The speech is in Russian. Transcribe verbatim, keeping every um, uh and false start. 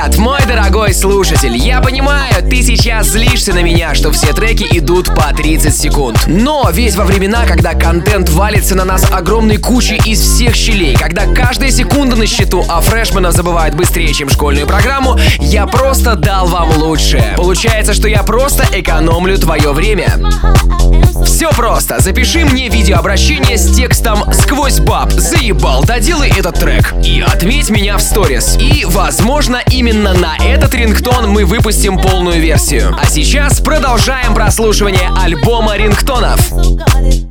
Привет, мой дорогой слушатель. Я понимаю, ты сейчас злишься на меня, что все треки идут по тридцать секунд. Но ведь во времена, когда контент валится на нас огромной кучей из всех щелей, когда каждая секунда на счету, а фрешменов забывают быстрее, чем школьную программу, я просто дал вам лучшее. Получается, что я просто экономлю твое время. Все просто. Запиши мне видеообращение с текстом «Сквозь баб, заебал, доделай этот трек» и отметь меня в сторис. И, возможно, именно на этот рингтон мы выпустим полную версию. А сейчас продолжаем прослушивание альбома рингтонов.